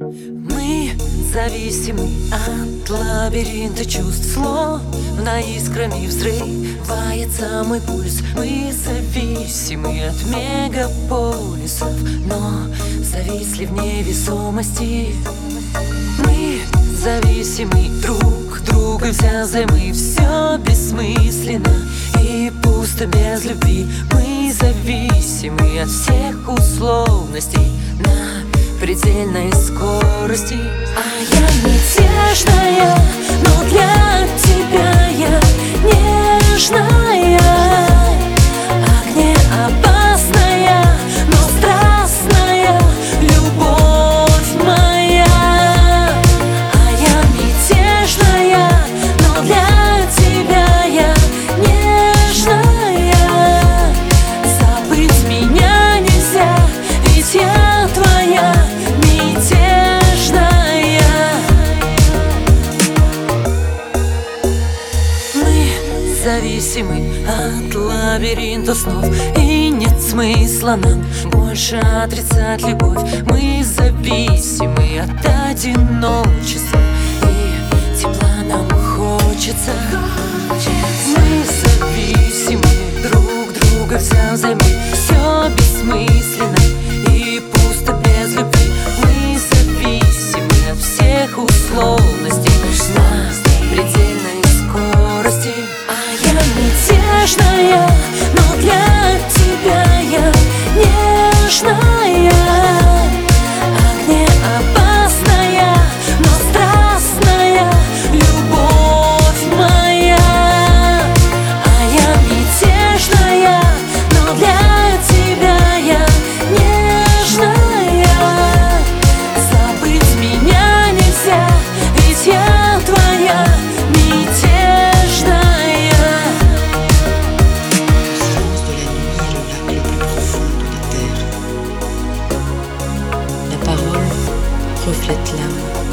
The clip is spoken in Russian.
Мы зависимы от лабиринта чувств, словно искрами взрывается мой пульс. Мы зависимы от мегаполисов, но зависли в невесомости. Мы зависимы друг друга, взяли все бессмысленно и пусто без любви. Мы зависимы от всех условностей на предельной скорости. А я мятежная, но для тебя я нежная, огнеопасная, но страстная любовь моя. А я мятежная, но для тебя я нежная. Забыть меня нельзя, ведь я твоя мятежная. Мы зависимы от лабиринта снов, и нет смысла нам больше отрицать любовь. Мы зависимы от одиночества, и тепла нам хочется. Мы зависимы друг друга, взяли все бессмысленно и пусто без любви. Мы зависимы от всех условностей на предельной скорости. А я мятежная, но для тебя я нежная, огнеопасная, но страстная любовь моя. А я мятежная, но для тебя я нежная. Забыть меня нельзя, ведь я твоя мятежная. Le silence de la nuit est le lac le plus profond de la terre. La parole reflète l'âme.